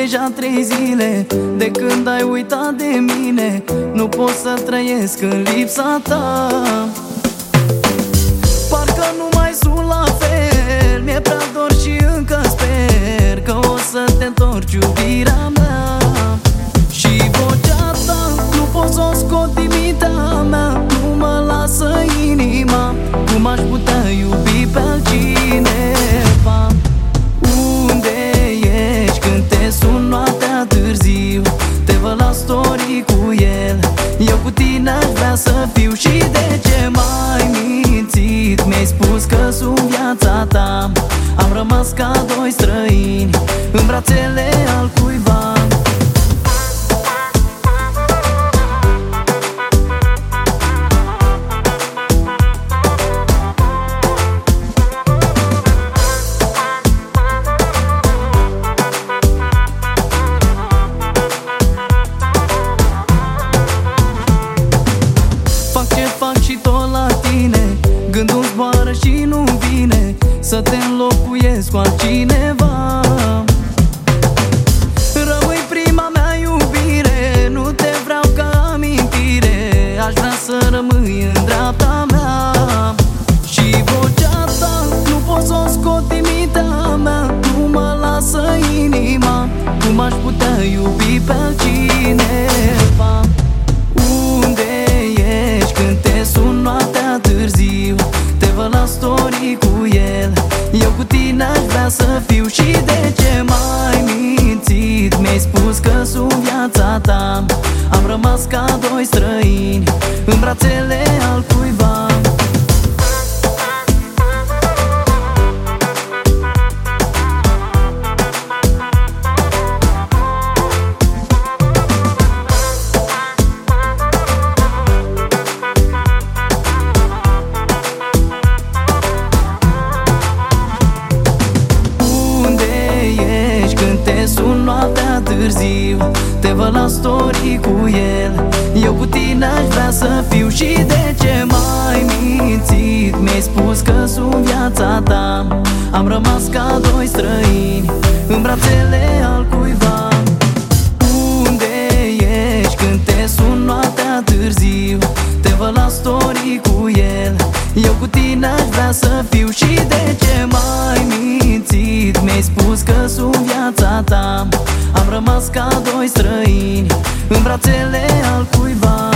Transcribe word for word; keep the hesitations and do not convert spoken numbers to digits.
deja trei zile de când ai uitat de mine. Nu pot să trăiesc în lipsa ta. Parcă nu mai sunt la fel, mi-e prea dor și încă sper că o să te întorci, iubirea mea. Și vocea ta nu pot să o scot din mintea mea, nu mă lasă inima. Cum aș putea iubi pe altcineva? Unde ești când te sun noaptea târziu? Te văd la story cu el, eu cu tine aș vrea să fiu. Și de ce m-ai mințit? Mi-ai spus că sunt viața ta. Am rămas ca doi străini în brațele al cuiva. Fac ce fac și tot la tine, gândul zboară și nu vine să te înlocuiesc cu altcineva. Rămâi prima mea iubire, nu te vreau ca amintire, aș vrea să rămâi în dreapta mea. Și vocea ta nu pot să o scot din mintea mea, nu mă lasă inima. Cum aș putea iubi pe altcineva? Unde ești când te sun noaptea târziu? Te văd la story cu el, eu cu tine aș vrea să fiu. Și de ce m-ai mințit? Mi-ai spus că sunt viața ta. Am rămas ca doi străini în brațele al cuiva. Te sun noaptea târziu, te văd la story cu el, eu cu tine aș vrea să fiu. Și de ce m-ai mințit? Mi-ai spus că sunt viața ta. Am rămas ca doi străini în brațele al cuiva. Unde ești când te sun noaptea târziu? Te văd la story cu el, eu cu tine aș vrea să fiu. Și de ce m-ai mințit? Mi-ai spus că sunt viața ta. Am rămas ca doi străini în brațele al cuiva.